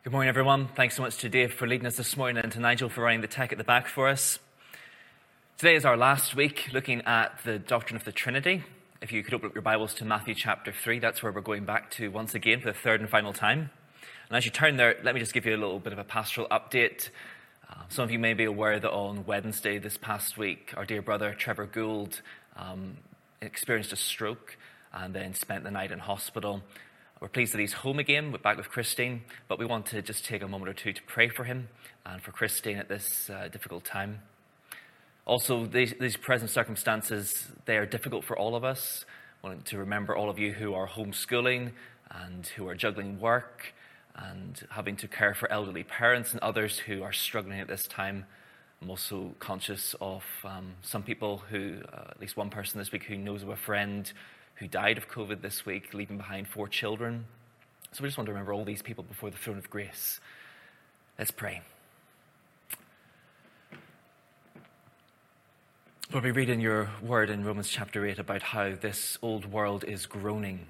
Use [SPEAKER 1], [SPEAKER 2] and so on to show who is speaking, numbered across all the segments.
[SPEAKER 1] Good morning, everyone. Thanks so much to Dave for leading us this morning and to Nigel for running the tech at the back for us. Today is our last week looking at the doctrine of the Trinity. If you could open up your Bibles to Matthew chapter 3, that's where we're going back to once again for the third and final time. And as you turn there, let me just give you a little bit of a pastoral update. Some of you may be aware that on Wednesday this past week, our dear brother Trevor Gould experienced a stroke and then spent the night in hospital. We're pleased that he's home again, we're back with Christine, but we want to just take a moment or two to pray for him and for Christine at this difficult time. Also, these present circumstances, they are difficult for all of us. I want to remember all of you who are homeschooling and who are juggling work and having to care for elderly parents and others who are struggling at this time. I'm also conscious of some people who, at least one person this week who knows of a friend who died of COVID this week, leaving behind 4 children. So we just want to remember all these people before the throne of grace. Let's pray. Lord, we read in your word in Romans chapter 8 about how this old world is groaning.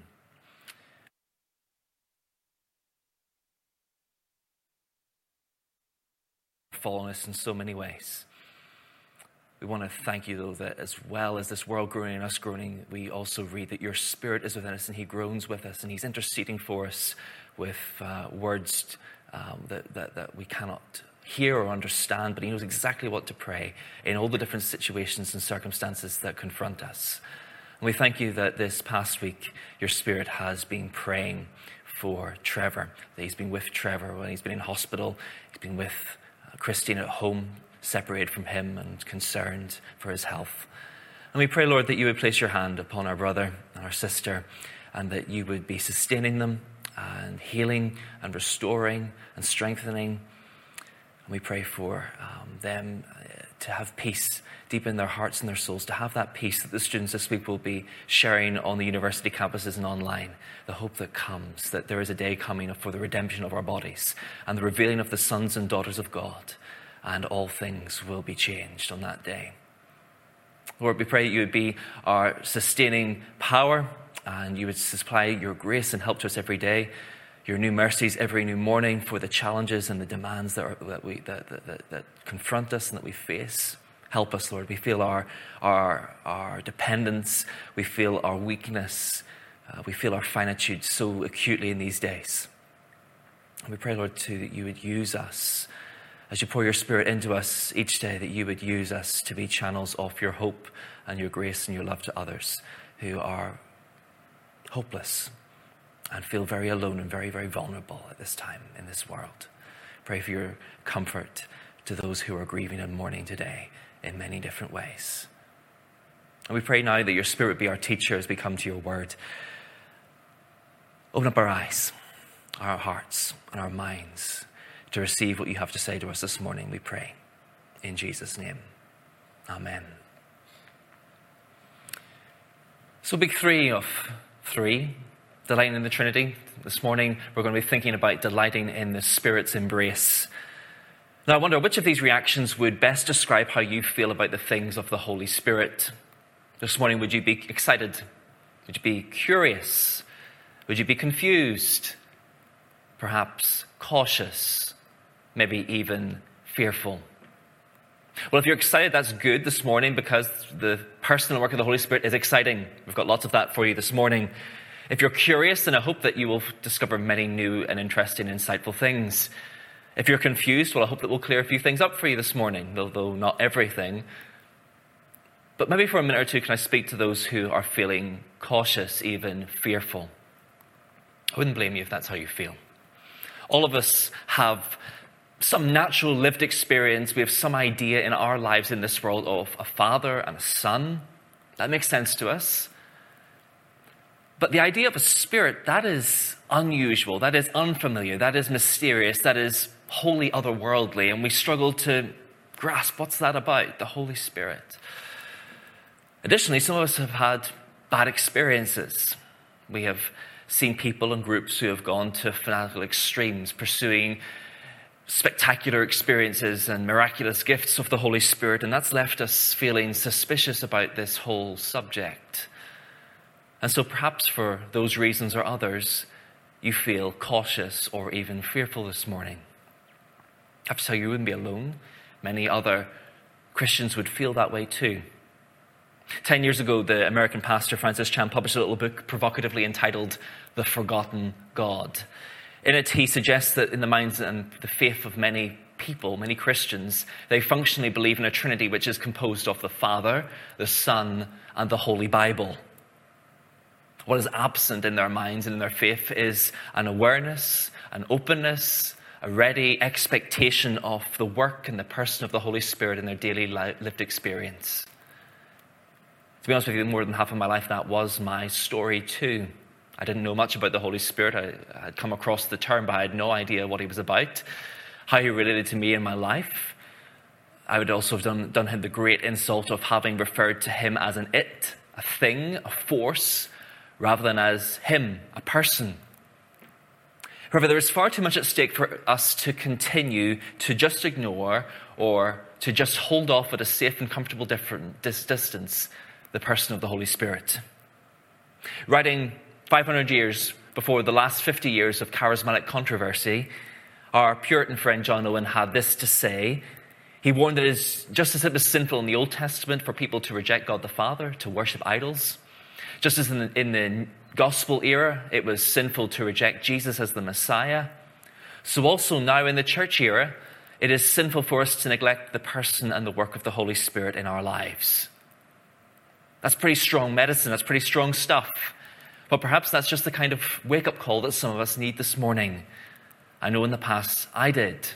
[SPEAKER 1] Fallenness in so many ways. We want to thank you, though, that as well as this world groaning and us groaning, we also read that your Spirit is within us and he groans with us and he's interceding for us with words that we cannot hear or understand, but he knows exactly what to pray in all the different situations and circumstances that confront us. And we thank you that this past week your Spirit has been praying for Trevor, that he's been with Trevor when he's been in hospital, he's been with Christine at home, separated from him and concerned for his health. And we pray, Lord, that you would place your hand upon our brother and our sister and that you would be sustaining them and healing and restoring and strengthening. And we pray for them to have peace deep in their hearts and their souls, to have that peace that the students this week will be sharing on the university campuses and online, the hope that comes, that there is a day coming for the redemption of our bodies and the revealing of the sons and daughters of God, and all things will be changed on that day. Lord, we pray that you would be our sustaining power and you would supply your grace and help to us every day, your new mercies every new morning for the challenges and the demands that confront us and that we face. Help us, Lord. We feel our dependence. We feel our weakness. We feel our finitude so acutely in these days. And we pray, Lord, too, that you would use us as you pour your Spirit into us each day, that you would use us to be channels of your hope and your grace and your love to others who are hopeless and feel very alone and very, very vulnerable at this time in this world. Pray for your comfort to those who are grieving and mourning today in many different ways. And we pray now that your Spirit be our teacher as we come to your word. Open up our eyes, our hearts, and our minds to receive what you have to say to us this morning, we pray. In Jesus' name, amen. So week 3 of 3, delighting in the Trinity. This morning we're going to be thinking about delighting in the Spirit's embrace. Now I wonder which of these reactions would best describe how you feel about the things of the Holy Spirit. This morning, would you be excited? Would you be curious? Would you be confused? Perhaps cautious? Maybe even fearful. Well, if you're excited, that's good this morning because the personal work of the Holy Spirit is exciting. We've got lots of that for you this morning. If you're curious, then I hope that you will discover many new and interesting, insightful things. If you're confused, well, I hope that we'll clear a few thing up for you this morning, though not everything. But maybe for a minute or two, can I speak to those who are feeling cautious, even fearful? I wouldn't blame you if that's how you feel. All of us have some natural lived experience. We have some idea in our lives in this world of a father and a son. That makes sense to us. But the idea of a spirit, that is unusual, that is unfamiliar, that is mysterious, that is wholly otherworldly, and we struggle to grasp what's that about, the Holy Spirit. Additionally, some of us have had bad experiences. We have seen people and groups who have gone to fanatical extremes, pursuing spectacular experiences and miraculous gifts of the Holy Spirit, and that's left us feeling suspicious about this whole subject. And so perhaps for those reasons or others, you feel cautious or even fearful this morning, I have to tell you, you wouldn't be alone. Many other Christians would feel that way too. 10 years ago, the American pastor Francis Chan published a little book provocatively entitled The Forgotten God. In it, he suggests that in the minds and the faith of many people, many Christians, they functionally believe in a Trinity which is composed of the Father, the Son, and the Holy Bible. What is absent in their minds and in their faith is an awareness, an openness, a ready expectation of the work and the person of the Holy Spirit in their daily lived experience. To be honest with you, more than half of my life, that was my story too. I didn't know much about the Holy Spirit. I had come across the term, but I had no idea what he was about, how he related to me in my life. I would also have done him the great insult of having referred to him as an it, a thing, a force, rather than as him, a person. However, there is far too much at stake for us to continue to just ignore or to just hold off at a safe and comfortable distance the person of the Holy Spirit. Writing 500 years before the last 50 years of charismatic controversy, our Puritan friend John Owen had this to say. He warned that just as it was sinful in the Old Testament for people to reject God the Father, to worship idols, just as in the Gospel era it was sinful to reject Jesus as the Messiah, so also now in the church era it is sinful for us to neglect the person and the work of the Holy Spirit in our lives. That's pretty strong medicine, that's pretty strong stuff. But perhaps that's just the kind of wake-up call that some of us need this morning. I know in the past I did.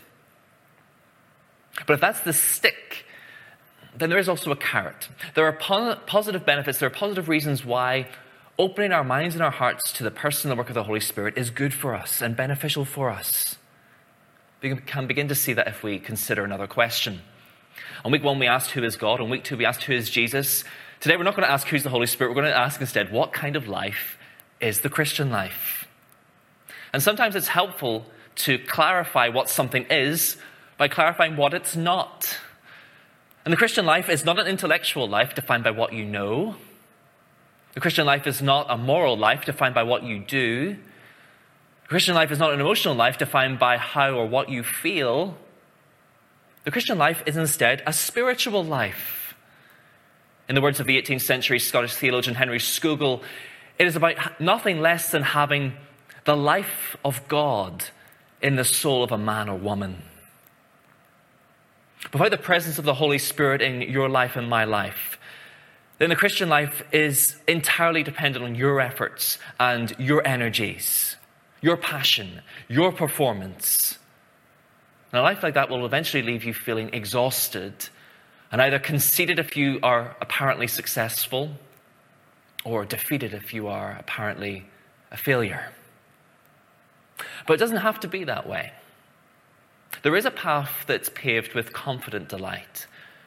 [SPEAKER 1] But if that's the stick, then there is also a carrot. There are positive benefits, there are positive reasons why opening our minds and our hearts to the person and the work of the Holy Spirit is good for us and beneficial for us. We can begin to see that if we consider another question. On week 1, we asked who is God. On week 2, we asked who is Jesus. Today, we're not going to ask who's the Holy Spirit. We're going to ask instead, what kind of life is the Christian life? And sometimes it's helpful to clarify what something is by clarifying what it's not. And the Christian life is not an intellectual life defined by what you know. The Christian life is not a moral life defined by what you do. The Christian life is not an emotional life defined by how or what you feel. The Christian life is instead a spiritual life. In the words of the 18th century Scottish theologian Henry Scougal, it is about nothing less than having the life of God in the soul of a man or woman. Without the presence of the Holy Spirit in your life and my life, then the Christian life is entirely dependent on your efforts and your energies, your passion, your performance. And a life like that will eventually leave you feeling exhausted and either conceited if you are apparently successful or defeated if you are apparently a failure. But it doesn't have to be that way. There is a path that's paved with confident delight.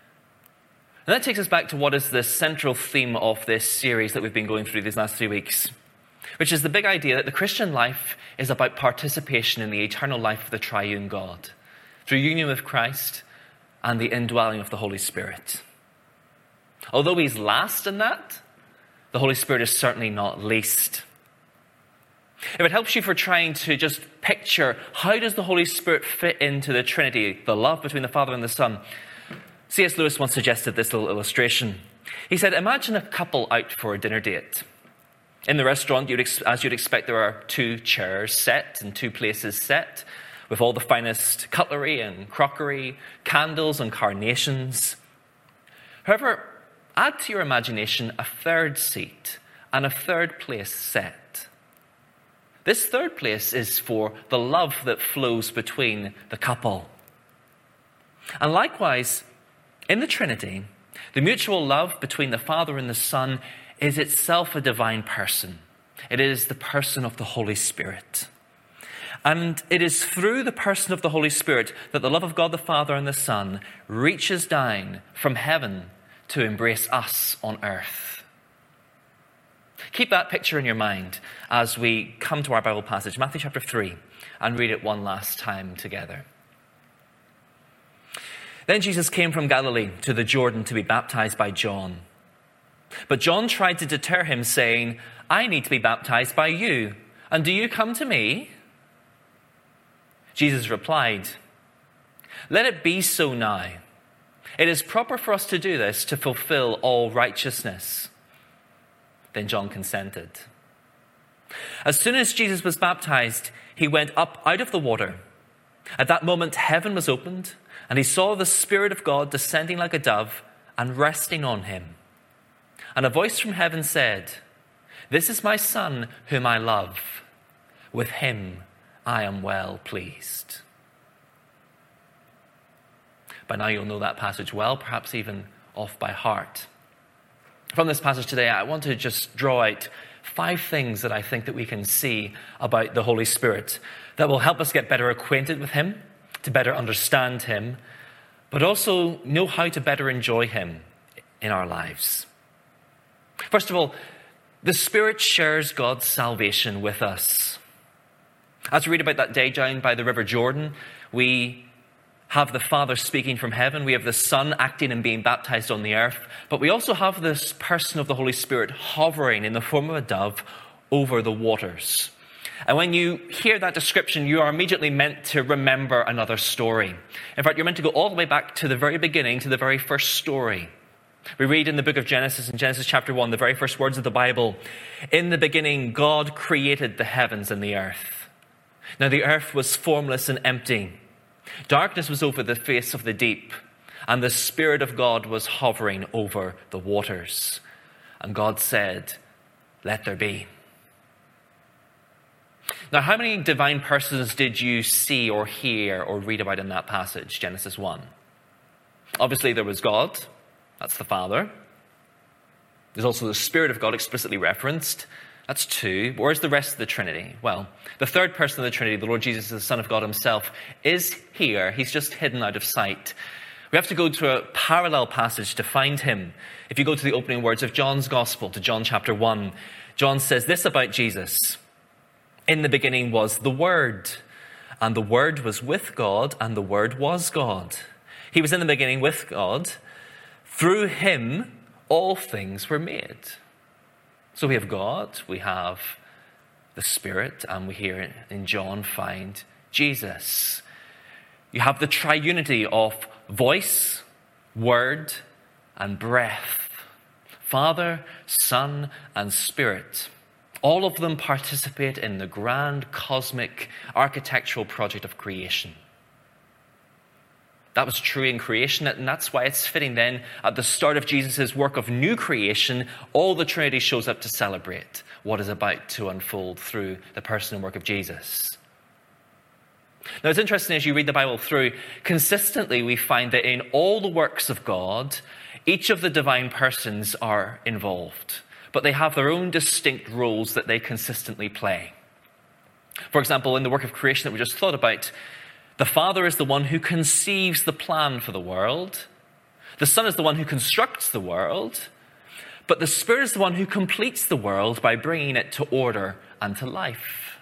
[SPEAKER 1] And that takes us back to what is the central theme of this series that we've been going through these last 3 weeks, which is the big idea that the Christian life is about participation in the eternal life of the triune God through union with Christ and the indwelling of the Holy Spirit. Although he's last in that, the Holy Spirit is certainly not least. If it helps you for trying to just picture how does the Holy Spirit fit into the Trinity, the love between the Father and the Son, C.S. Lewis once suggested this little illustration. He said, imagine a couple out for a dinner date. In the restaurant, as you'd expect, there are 2 chairs set and 2 places set, with all the finest cutlery and crockery, candles and carnations. However, add to your imagination a 3rd seat and a 3rd place set. This 3rd place is for the love that flows between the couple. And likewise, in the Trinity, the mutual love between the Father and the Son is itself a divine person. It is the person of the Holy Spirit. And it is through the person of the Holy Spirit that the love of God the Father and the Son reaches down from heaven to embrace us on earth. Keep that picture in your mind as we come to our Bible passage, Matthew chapter 3, and read it one last time together. Then Jesus came from Galilee to the Jordan to be baptized by John. But John tried to deter him, saying, I need to be baptized by you, And do you come to me?" Jesus replied, "Let it be so now. It is proper for us to do this to fulfill all righteousness." Then John consented. As soon as Jesus was baptized, he went up out of the water. At that moment, heaven was opened, and he saw the Spirit of God descending like a dove and resting on him. And a voice from heaven said, "This is my Son, whom I love. With him I am well pleased." By now you'll know that passage well, perhaps even off by heart. From this passage today, I want to just draw out 5 things that I think that we can see about the Holy Spirit that will help us get better acquainted with him, to better understand him, but also know how to better enjoy him in our lives. First of all, the Spirit shares God's salvation with us. As we read about that day down by the River Jordan, we have the Father speaking from heaven. We have the Son acting and being baptized on the earth. But we also have this person of the Holy Spirit hovering in the form of a dove over the waters. And when you hear that description, you are immediately meant to remember another story. In fact, you're meant to go all the way back to the very beginning, to the very first story. We read in the book of Genesis, in Genesis chapter 1, the very first words of the Bible, "In the beginning, God created the heavens and the earth. Now the earth was formless and empty. Darkness was over the face of the deep, and the Spirit of God was hovering over the waters. And God said, 'Let there be.'" Now, how many divine persons did you see or hear or read about in that passage, Genesis 1? Obviously, there was God. That's the Father. There's also the Spirit of God explicitly referenced. That's 2. Where's the rest of the Trinity? Well, the third person of the Trinity, the Lord Jesus, the Son of God himself, is here. He's just hidden out of sight. We have to go to a parallel passage to find him. If you go to the opening words of John's Gospel, to John chapter 1, John says this about Jesus: "In the beginning was the Word, and the Word was with God, and the Word was God. He was in the beginning with God. Through him all things were made." So we have God, we have the Spirit, and we here in John find Jesus. You have the triunity of voice, word, and breath. Father, Son, and Spirit. All of them participate in the grand cosmic architectural project of creation. That was true in creation, and that's why it's fitting then at the start of Jesus' work of new creation, all the Trinity shows up to celebrate what is about to unfold through the person and work of Jesus. Now, it's interesting as you read the Bible through, consistently we find that in all the works of God, each of the divine persons are involved, but they have their own distinct roles that they consistently play. For example, in the work of creation that we just thought about, the Father is the one who conceives the plan for the world. The Son is the one who constructs the world. But the Spirit is the one who completes the world by bringing it to order and to life.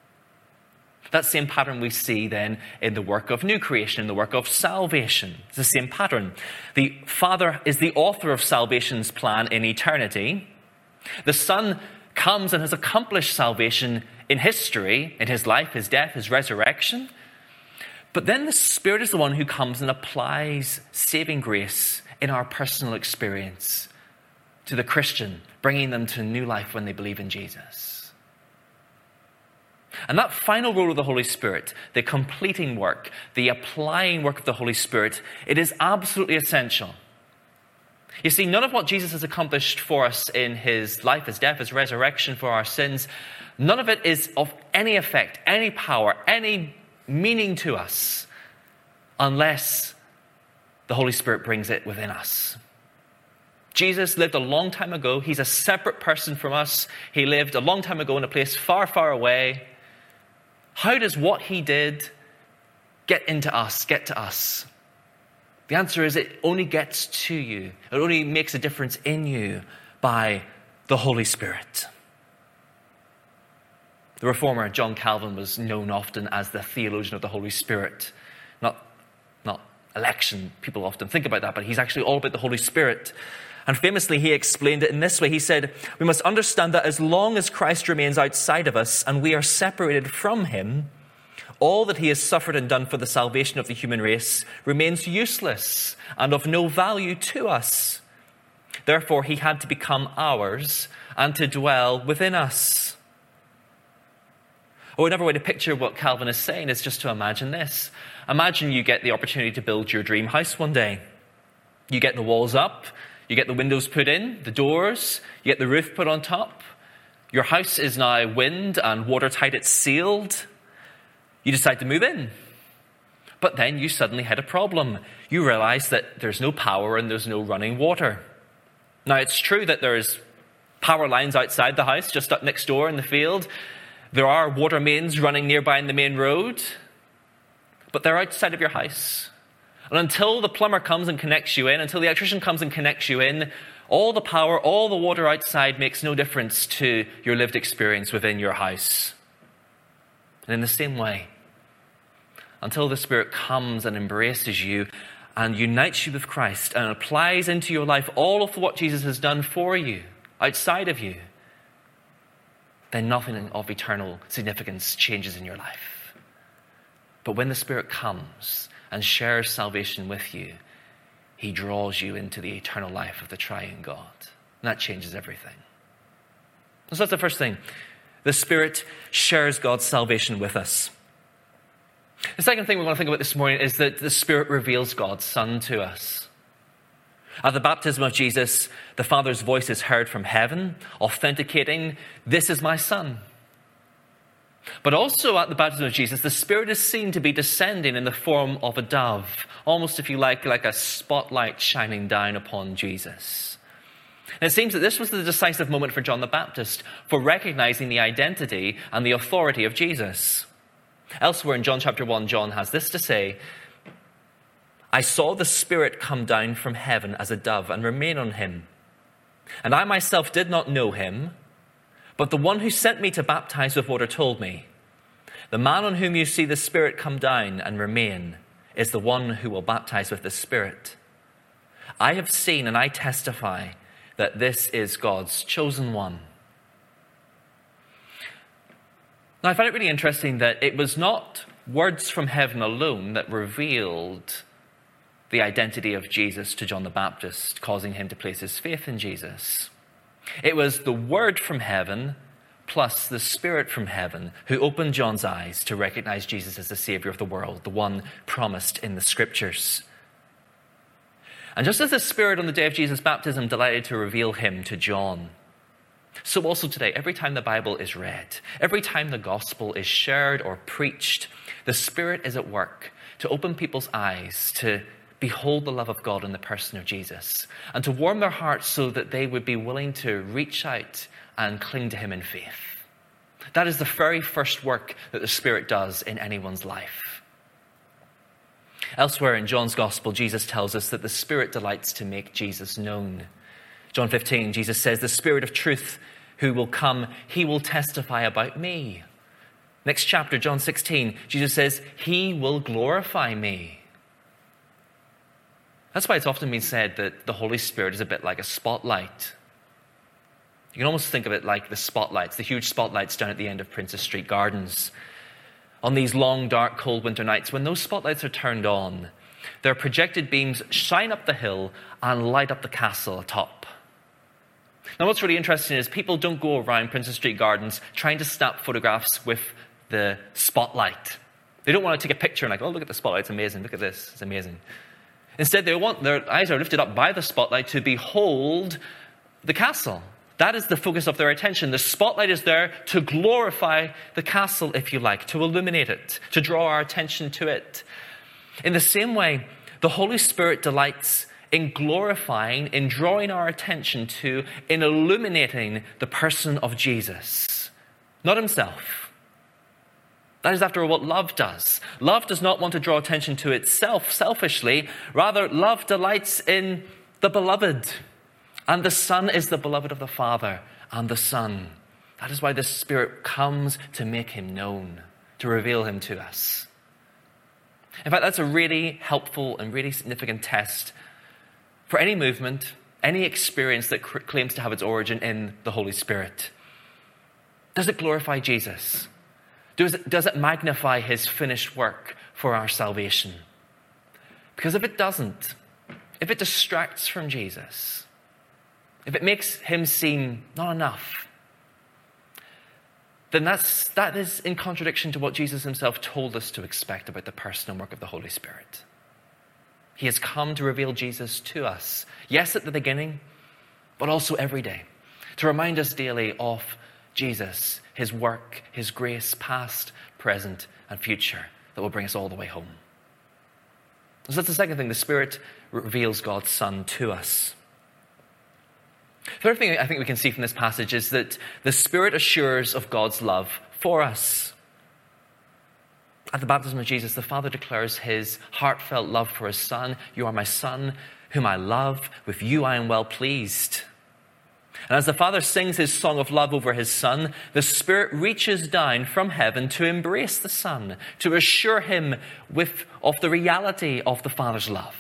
[SPEAKER 1] That same pattern we see then in the work of new creation, in the work of salvation. It's the same pattern. The Father is the author of salvation's plan in eternity. The Son comes and has accomplished salvation in history, in his life, his death, his resurrection. But then the Spirit is the one who comes and applies saving grace in our personal experience to the Christian, bringing them to new life when they believe in Jesus. And that final role of the Holy Spirit, the completing work, the applying work of the Holy Spirit, it is absolutely essential. You see, none of what Jesus has accomplished for us in his life, his death, his resurrection for our sins, none of it is of any effect, any power, any meaning to us unless the Holy Spirit brings it within us. Jesus lived a long time ago. He's a separate person from us. He lived a long time ago in a place far, far away. How does what he did get into us, get to us? The answer is it only gets to you. It only makes a difference in you by the Holy Spirit. The reformer John Calvin was known often as the theologian of the Holy Spirit. Not election. People often think about that, but he's actually all about the Holy Spirit. And famously, he explained it in this way. He said, we must understand that as long as Christ remains outside of us and we are separated from him, all that he has suffered and done for the salvation of the human race remains useless and of no value to us. Therefore, he had to become ours and to dwell within us. Or another way to picture what Calvin is saying is just to imagine this. Imagine you get the opportunity to build your dream house one day. You get the walls up, you get the windows put in, the doors, you get the roof put on top. Your house is now wind and watertight, it's sealed. You decide to move in. But then you suddenly had a problem. You realize that there's no power and there's no running water. Now, it's true that there's power lines outside the house, just up next door in the field. There are water mains running nearby in the main road. But they're outside of your house. And until the plumber comes and connects you in, until the electrician comes and connects you in, all the power, all the water outside makes no difference to your lived experience within your house. And in the same way, until the Spirit comes and embraces you and unites you with Christ and applies into your life all of what Jesus has done for you, outside of you, then nothing of eternal significance changes in your life. But when the Spirit comes and shares salvation with you, he draws you into the eternal life of the triune God. And that changes everything. So that's the first thing. The Spirit shares God's salvation with us. The second thing we want to think about this morning is that the Spirit reveals God's Son to us. At the baptism of Jesus, the Father's voice is heard from heaven, authenticating, "This is my Son." But also at the baptism of Jesus, the Spirit is seen to be descending in the form of a dove, almost, if you like a spotlight shining down upon Jesus. And it seems that this was the decisive moment for John the Baptist for recognizing the identity and the authority of Jesus. Elsewhere in John chapter 1, John has this to say, "I saw the Spirit come down from heaven as a dove and remain on him. And I myself did not know him, but the one who sent me to baptize with water told me, 'The man on whom you see the Spirit come down and remain is the one who will baptize with the Spirit.' I have seen and I testify that this is God's chosen one." Now, I find it really interesting that it was not words from heaven alone that revealed the identity of Jesus to John the Baptist, causing him to place his faith in Jesus. It was the word from heaven plus the Spirit from heaven who opened John's eyes to recognize Jesus as the Savior of the world, the one promised in the Scriptures. And just as the Spirit on the day of Jesus' baptism delighted to reveal him to John, so also today, every time the Bible is read, every time the gospel is shared or preached, the Spirit is at work to open people's eyes to behold the love of God in the person of Jesus and to warm their hearts so that they would be willing to reach out and cling to him in faith. That is the very first work that the Spirit does in anyone's life. Elsewhere in John's gospel, Jesus tells us that the Spirit delights to make Jesus known. John 15, Jesus says, "The Spirit of truth who will come, he will testify about me." Next chapter, John 16, Jesus says, "He will glorify me." That's why it's often been said that the Holy Spirit is a bit like a spotlight. You can almost think of it like the spotlights, the huge spotlights down at the end of Princes Street Gardens. On these long, dark, cold winter nights, when those spotlights are turned on, their projected beams shine up the hill and light up the castle atop. Now, what's really interesting is people don't go around Princes Street Gardens trying to snap photographs with the spotlight. They don't want to take a picture and like, "Oh, look at the spotlight, it's amazing. Look at this, it's amazing." Instead, they want their eyes are lifted up by the spotlight to behold the castle. That is the focus of their attention. The spotlight is there to glorify the castle, if you like, to illuminate it, to draw our attention to it. In the same way, the Holy Spirit delights in glorifying, in drawing our attention to, in illuminating the person of Jesus, not himself. That is, after all, what love does. Love does not want to draw attention to itself selfishly. Rather, love delights in the beloved. And the Son is the beloved of the Father and the Son. That is why the Spirit comes to make him known, to reveal him to us. In fact, that's a really helpful and really significant test for any movement, any experience that claims to have its origin in the Holy Spirit? Does it glorify Jesus? Does it magnify his finished work for our salvation? Because if it doesn't, if it distracts from Jesus, if it makes him seem not enough, then that is in contradiction to what Jesus himself told us to expect about the person and work of the Holy Spirit. He has come to reveal Jesus to us. Yes, at the beginning, but also every day. To remind us daily of Jesus, his work, his grace, past, present, and future, that will bring us all the way home. So that's the second thing. The Spirit reveals God's Son to us. The third thing I think we can see from this passage is that the Spirit assures of God's love for us. At the baptism of Jesus, the Father declares his heartfelt love for his Son. You are my Son, whom I love. With you I am well pleased. And as the Father sings his song of love over his Son, the Spirit reaches down from heaven to embrace the Son, to assure him of the reality of the Father's love.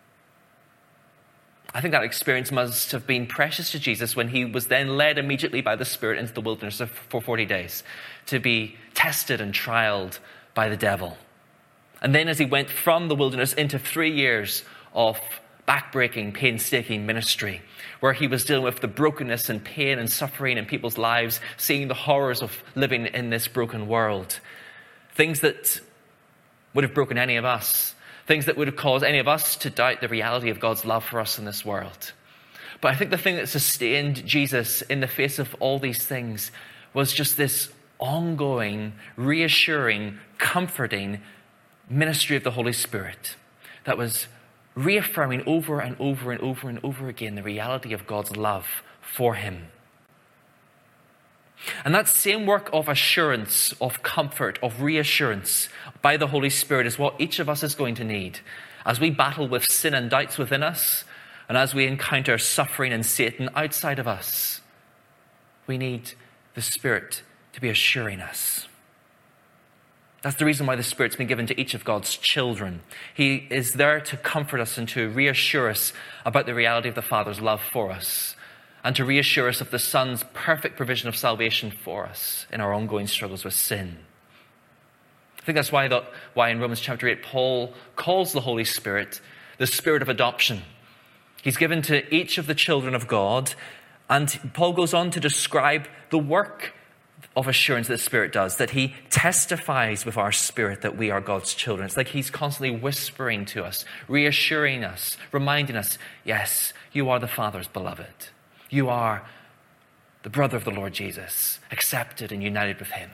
[SPEAKER 1] I think that experience must have been precious to Jesus when he was then led immediately by the Spirit into the wilderness for 40 days to be tested and trialed by the devil. And then as he went from the wilderness into 3 years of backbreaking, painstaking ministry, where he was dealing with the brokenness and pain and suffering in people's lives, seeing the horrors of living in this broken world. Things that would have broken any of us. Things that would have caused any of us to doubt the reality of God's love for us in this world. But I think the thing that sustained Jesus in the face of all these things was just this ongoing, reassuring, comforting ministry of the Holy Spirit that was reaffirming over and over and over and over again the reality of God's love for him. And that same work of assurance, of comfort, of reassurance by the Holy Spirit is what each of us is going to need as we battle with sin and doubts within us, and as we encounter suffering and Satan outside of us. We need the Spirit to be assuring us. That's the reason why the Spirit's been given to each of God's children. He is there to comfort us and to reassure us about the reality of the Father's love for us, and to reassure us of the Son's perfect provision of salvation for us in our ongoing struggles with sin. I think that's why in Romans chapter 8, Paul calls the Holy Spirit the Spirit of adoption. He's given to each of the children of God, and Paul goes on to describe the work of assurance that the Spirit does, that he testifies with our spirit that we are God's children. It's like he's constantly whispering to us, reassuring us, reminding us, yes, you are the Father's beloved. You are the brother of the Lord Jesus, accepted and united with him.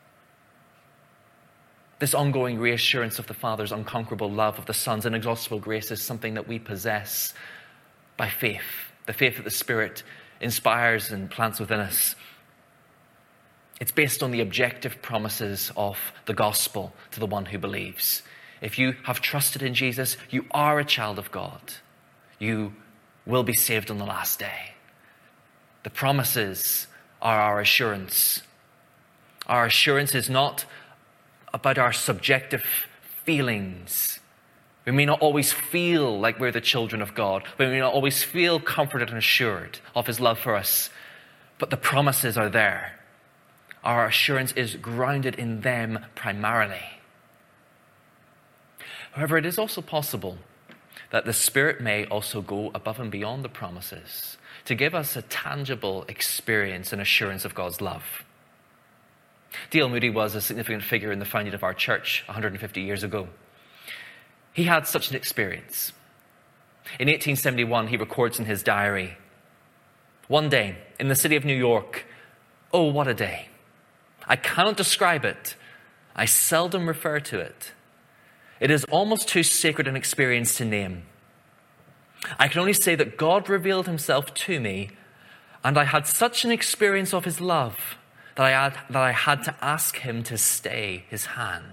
[SPEAKER 1] This ongoing reassurance of the Father's unconquerable love, of the Son's inexhaustible grace, is something that we possess by faith. The faith that the Spirit inspires and plants within us. It's based on the objective promises of the gospel to the one who believes. If you have trusted in Jesus, you are a child of God. You will be saved on the last day. The promises are our assurance. Our assurance is not about our subjective feelings. We may not always feel like we're the children of God. We may not always feel comforted and assured of his love for us. But the promises are there. Our assurance is grounded in them primarily. However, it is also possible that the Spirit may also go above and beyond the promises to give us a tangible experience and assurance of God's love. D.L. Moody was a significant figure in the founding of our church 150 years ago. He had such an experience. In 1871, he records in his diary, "One day in the city of New York, oh, what a day. I cannot describe it. I seldom refer to it. It is almost too sacred an experience to name. I can only say that God revealed himself to me, and I had such an experience of his love that I had to ask him to stay his hand.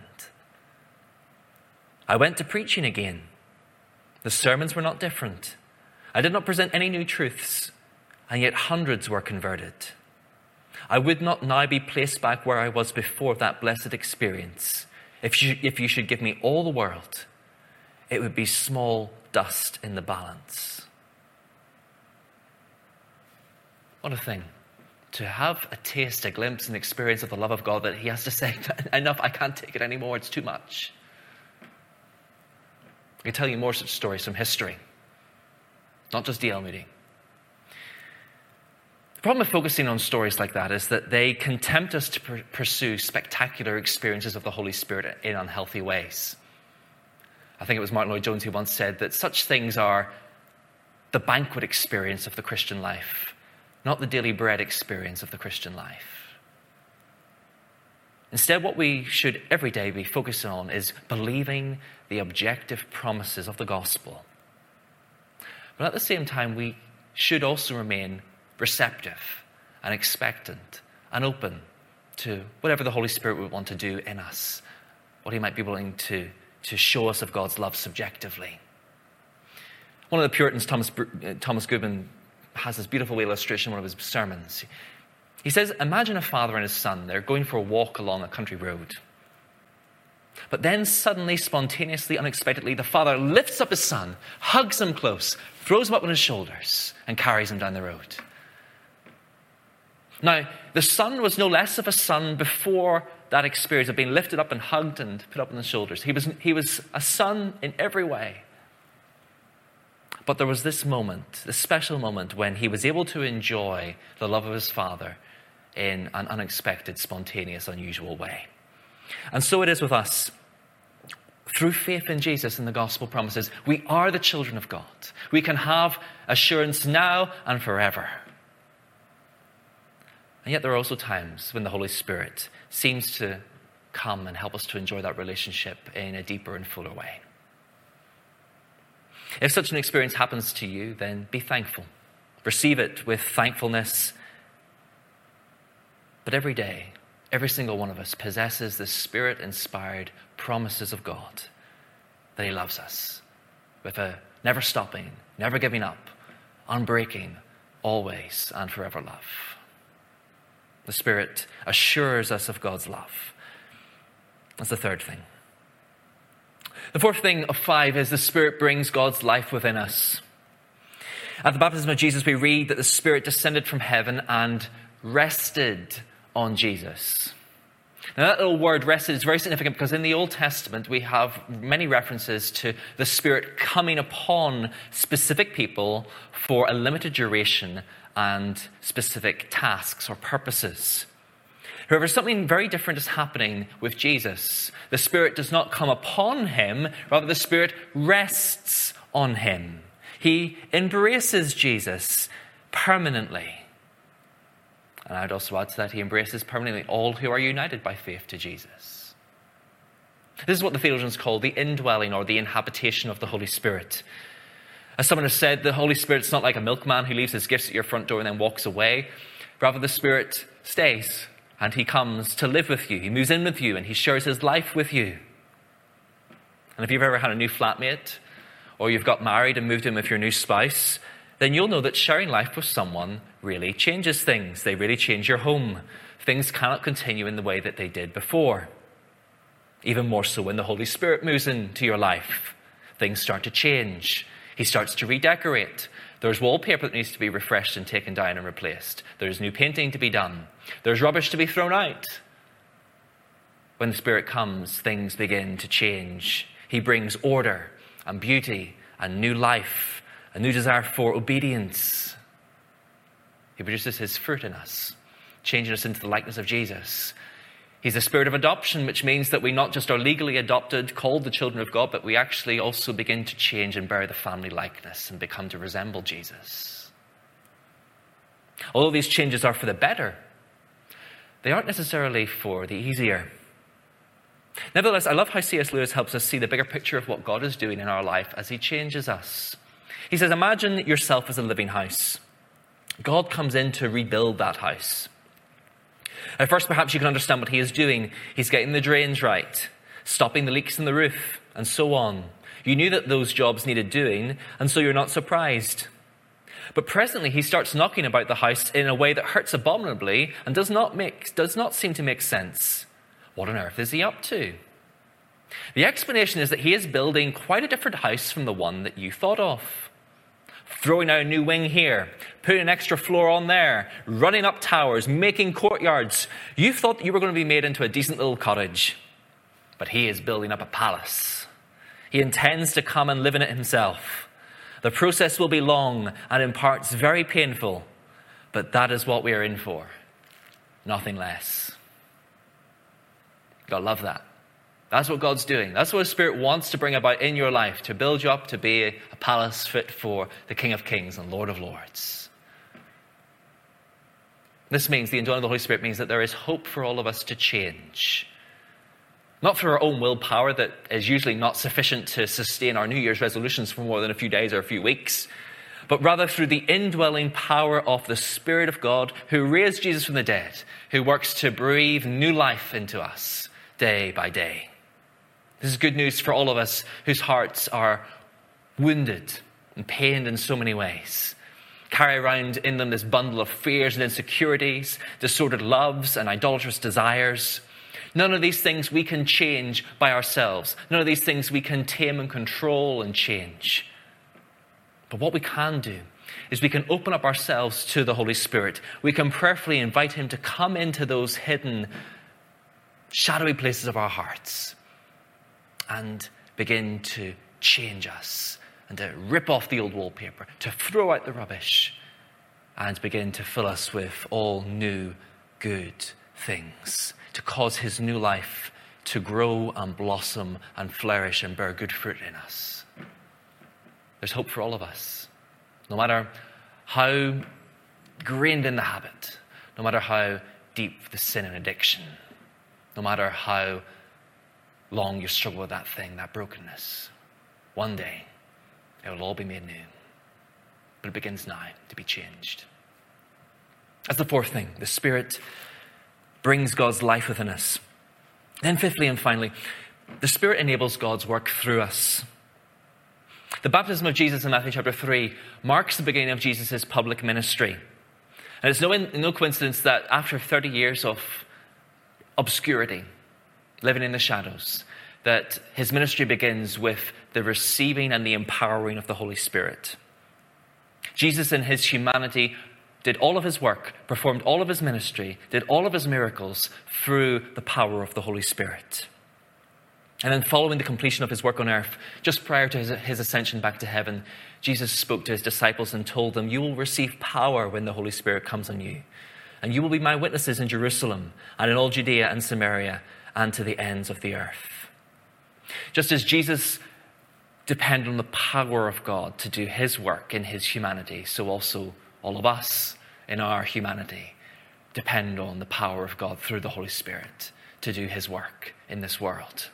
[SPEAKER 1] I went to preaching again. The sermons were not different. I did not present any new truths, and yet hundreds were converted. I would not now be placed back where I was before that blessed experience. If you should give me all the world, it would be small dust in the balance." What a thing. To have a taste, a glimpse, an experience of the love of God that he has to say, enough, I can't take it anymore, it's too much. I can tell you more such stories from history, not just D.L. Moody. The problem with focusing on stories like that is that they can tempt us to pursue spectacular experiences of the Holy Spirit in unhealthy ways. I think it was Martin Lloyd-Jones who once said that such things are the banquet experience of the Christian life, not the daily bread experience of the Christian life. Instead, what we should every day be focusing on is believing the objective promises of the gospel. But at the same time, we should also remain receptive and expectant and open to whatever the Holy Spirit would want to do in us, what he might be willing to show us of God's love subjectively. One of the Puritans, Thomas Goodman, has this beautiful illustration in one of his sermons. He says, imagine a father and his son. They're going for a walk along a country road. But then suddenly, spontaneously, unexpectedly, the father lifts up his son, hugs him close, throws him up on his shoulders, and carries him down the road. Now, the son was no less of a son before that experience of being lifted up and hugged and put up on his shoulders. He was a son in every way. But there was this moment, this special moment, when he was able to enjoy the love of his father in an unexpected, spontaneous, unusual way. And so it is with us. Through faith in Jesus and the gospel promises, we are the children of God. We can have assurance now and forever. And yet there are also times when the Holy Spirit seems to come and help us to enjoy that relationship in a deeper and fuller way. If such an experience happens to you, then be thankful. Receive it with thankfulness. But every day, every single one of us possesses the Spirit-inspired promises of God that he loves us with a never stopping, never giving up, unbreaking, always and forever love. The Spirit assures us of God's love. That's the third thing. The fourth thing of 5 is the Spirit brings God's life within us. At the baptism of Jesus, we read that the Spirit descended from heaven and rested on Jesus. Now, that little word rested is very significant because in the Old Testament, we have many references to the Spirit coming upon specific people for a limited duration and specific tasks or purposes. However, something very different is happening with Jesus. The Spirit does not come upon him, rather the Spirit rests on him. He embraces Jesus permanently. And I'd also add to that, he embraces permanently all who are united by faith to Jesus. This is what the theologians call the indwelling or the inhabitation of the Holy Spirit. As someone has said, the Holy Spirit's not like a milkman who leaves his gifts at your front door and then walks away. Rather, the Spirit stays and he comes to live with you. He moves in with you and he shares his life with you. And if you've ever had a new flatmate or you've got married and moved in with your new spouse, then you'll know that sharing life with someone really changes things. They really change your home. Things cannot continue in the way that they did before. Even more so when the Holy Spirit moves into your life. Things start to change. He starts to redecorate. There's wallpaper that needs to be refreshed and taken down and replaced. There's new painting to be done. There's rubbish to be thrown out. When the Spirit comes, things begin to change. He brings order and beauty and new life, a new desire for obedience. He produces his fruit in us, changing us into the likeness of Jesus. He's the Spirit of adoption, which means that we not just are legally adopted, called the children of God, but we actually also begin to change and bear the family likeness and become to resemble Jesus. Although these changes are for the better, they aren't necessarily for the easier. Nevertheless, I love how C.S. Lewis helps us see the bigger picture of what God is doing in our life as he changes us. He says, imagine yourself as a living house. God comes in to rebuild that house. At first, perhaps you can understand what he is doing. He's getting the drains right, stopping the leaks in the roof, and so on. You knew that those jobs needed doing, and so you're not surprised. But presently, he starts knocking about the house in a way that hurts abominably and does not seem to make sense. What on earth is he up to? The explanation is that he is building quite a different house from the one that you thought of. throwing out a new wing here, putting an extra floor on there, running up towers, making courtyards. You thought you were going to be made into a decent little cottage, but he is building up a palace. He intends to come and live in it himself. The process will be long and in parts very painful, but that is what we are in for. Nothing less. God, love that. That's what God's doing. That's what the Spirit wants to bring about in your life, to build you up to be a palace fit for the King of Kings and Lord of Lords. This means, the indwelling of the Holy Spirit means that there is hope for all of us to change. Not through our own willpower that is usually not sufficient to sustain our New Year's resolutions for more than a few days or a few weeks, but rather through the indwelling power of the Spirit of God who raised Jesus from the dead, who works to breathe new life into us day by day. This is good news for all of us whose hearts are wounded and pained in so many ways. Carry around in them this bundle of fears and insecurities, disordered loves and idolatrous desires. None of these things we can change by ourselves. None of these things we can tame and control and change. But what we can do is we can open up ourselves to the Holy Spirit. We can prayerfully invite him to come into those hidden, shadowy places of our hearts and begin to change us and to rip off the old wallpaper, to throw out the rubbish and begin to fill us with all new good things, to cause his new life to grow and blossom and flourish and bear good fruit in us. There's hope for all of us, no matter how grained in the habit, no matter how deep the sin and addiction, no matter how long you struggle with that thing, that brokenness. One day, it will all be made new. But it begins now to be changed. That's the fourth thing. The Spirit brings God's life within us. Then fifthly and finally, the Spirit enables God's work through us. The baptism of Jesus in Matthew chapter 3 marks the beginning of Jesus' public ministry. And it's no coincidence that after 30 years of obscurity, living in the shadows, that his ministry begins with the receiving and the empowering of the Holy Spirit. Jesus in his humanity did all of his work, performed all of his ministry, did all of his miracles through the power of the Holy Spirit. And then following the completion of his work on earth, just prior to his ascension back to heaven, Jesus spoke to his disciples and told them, "You will receive power when the Holy Spirit comes on you. And you will be my witnesses in Jerusalem and in all Judea and Samaria and to the ends of the earth." Just as Jesus depended on the power of God to do his work in his humanity, so also all of us in our humanity depend on the power of God through the Holy Spirit to do his work in this world.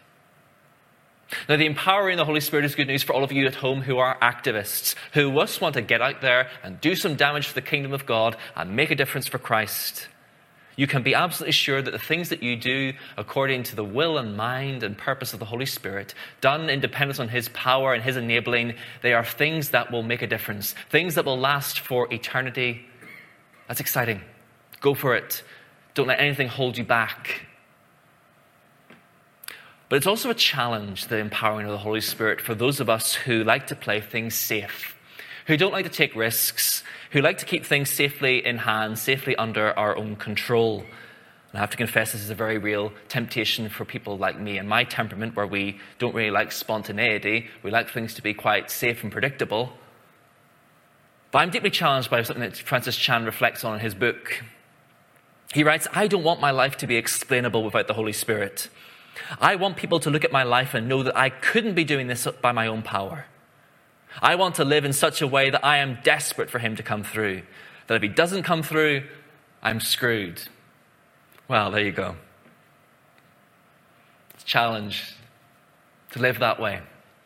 [SPEAKER 1] Now, the empowering of the Holy Spirit is good news for all of you at home who are activists, who just want to get out there and do some damage for the kingdom of God and make a difference for Christ. You can be absolutely sure that the things that you do according to the will and mind and purpose of the Holy Spirit, done in dependence on his power and his enabling, they are things that will make a difference, things that will last for eternity. That's exciting. Go for it. Don't let anything hold you back. But it's also a challenge, the empowering of the Holy Spirit, for those of us who like to play things safe, who don't like to take risks, who like to keep things safely in hand, safely under our own control. And I have to confess, this is a very real temptation for people like me and my temperament, where we don't really like spontaneity. We like things to be quite safe and predictable. But I'm deeply challenged by something that Francis Chan reflects on in his book. He writes, "I don't want my life to be explainable without the Holy Spirit. I want people to look at my life and know that I couldn't be doing this by my own power. I want to live in such a way that I am desperate for him to come through. That if he doesn't come through, I'm screwed." Well, there you go. It's a challenge to live that way.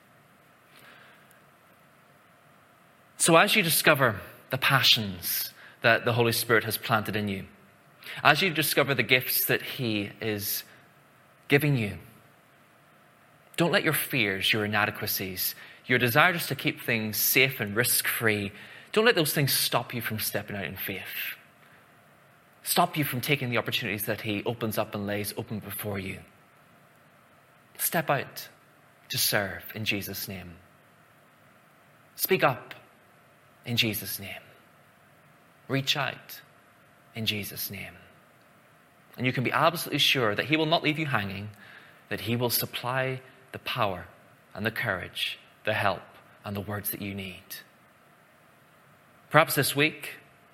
[SPEAKER 1] So as you discover the passions that the Holy Spirit has planted in you, as you discover the gifts that he is giving you, don't let your fears, your inadequacies, your desire just to keep things safe and risk-free, don't let those things stop you from stepping out in faith. Stop you from taking the opportunities that he opens up and lays open before you. Step out to serve in Jesus' name. Speak up. in Jesus' name. Reach out in Jesus' name. And you can be absolutely sure that he will not leave you hanging, that he will supply the power and the courage, the help and the words that you need. Perhaps this week,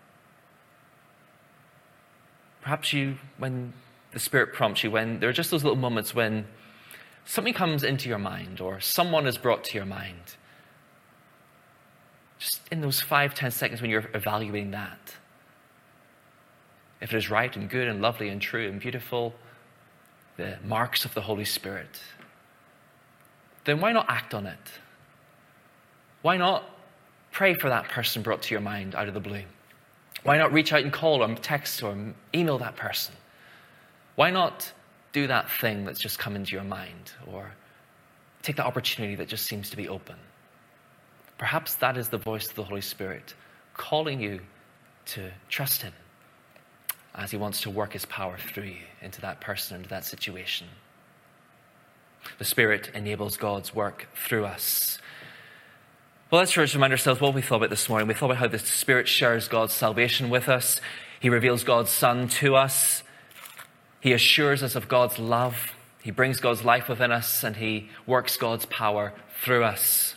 [SPEAKER 1] perhaps when the Spirit prompts you, when there are just those little moments when something comes into your mind or someone is brought to your mind, just in those 5-10 seconds when you're evaluating that, if it is right and good and lovely and true and beautiful, the marks of the Holy Spirit, then why not act on it? Why not pray for that person brought to your mind out of the blue? Why not reach out and call or text or email that person? Why not do that thing that's just come into your mind, or take the opportunity that just seems to be open? Perhaps that is the voice of the Holy Spirit calling you to trust him as he wants to work his power through you into that person, into that situation. The Spirit enables God's work through us. Well, let's just remind ourselves what we thought about this morning. We thought about how the Spirit shares God's salvation with us. He reveals God's Son to us. He assures us of God's love. He brings God's life within us, and he works God's power through us.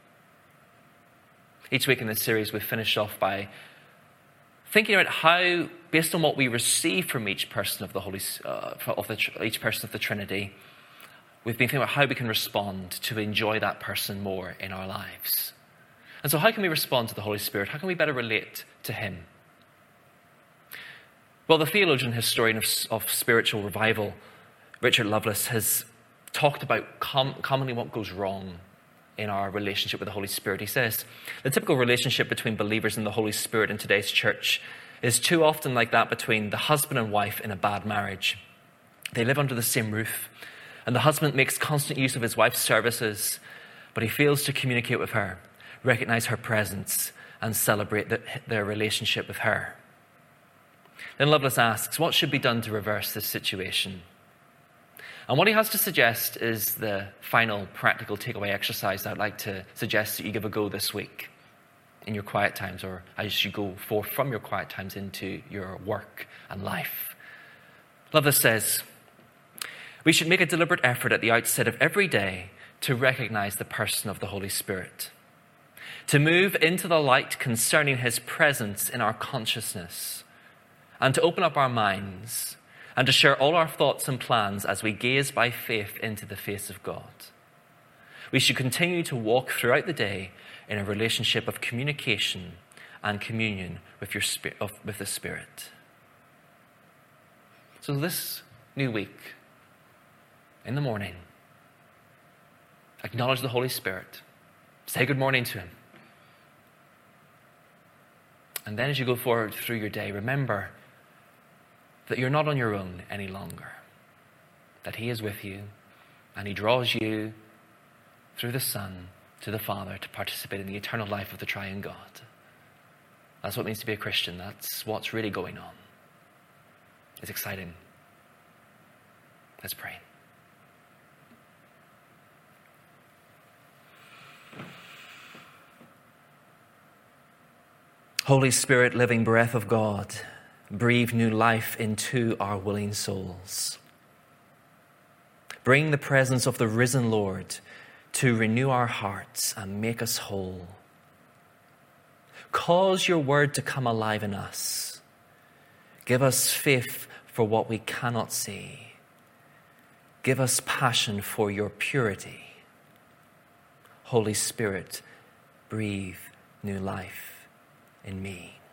[SPEAKER 1] Each week in this series, we finish off by thinking about how, based on what we receive from each person of each person of the Trinity, we've been thinking about how we can respond to enjoy that person more in our lives. And so how can we respond to the Holy Spirit? How can we better relate to him? Well, the theologian historian of spiritual revival, Richard Lovelace, has talked about commonly what goes wrong in our relationship with the Holy Spirit. He says, the typical relationship between believers and the Holy Spirit in today's church is too often like that between the husband and wife in a bad marriage. They live under the same roof, and the husband makes constant use of his wife's services, but he fails to communicate with her, recognize her presence, and celebrate their relationship with her. Then Lovelace asks, what should be done to reverse this situation? And what he has to suggest is the final practical takeaway exercise that I'd like to suggest that you give a go this week in your quiet times, or as you go forth from your quiet times into your work and life. Lovelace says, we should make a deliberate effort at the outset of every day to recognize the person of the Holy Spirit, to move into the light concerning his presence in our consciousness, and to open up our minds and to share all our thoughts and plans as we gaze by faith into the face of God. We should continue to walk throughout the day in a relationship of communication and communion with the Spirit. So this new week, in the morning, acknowledge the Holy Spirit. Say good morning to him. And then as you go forward through your day, remember that you're not on your own any longer. That he is with you, and he draws you through the Son to the Father to participate in the eternal life of the triune God. That's what it means to be a Christian. That's what's really going on. It's exciting. Let's pray. Holy Spirit, living breath of God, breathe new life into our willing souls. Bring the presence of the risen Lord to renew our hearts and make us whole. Cause your word to come alive in us. Give us faith for what we cannot see. Give us passion for your purity. Holy Spirit, breathe new life in me.